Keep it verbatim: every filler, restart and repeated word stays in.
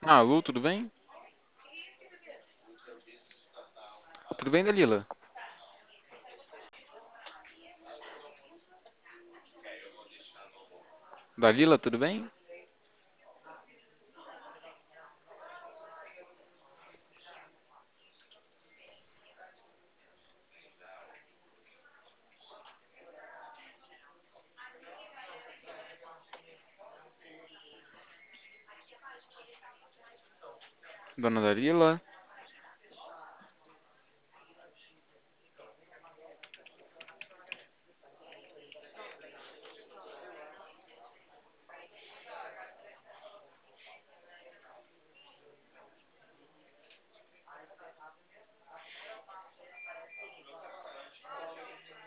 Ah, Lu, tudo bem? Tudo bem, Dalila? Dalila, tudo bem? Dona Dalila?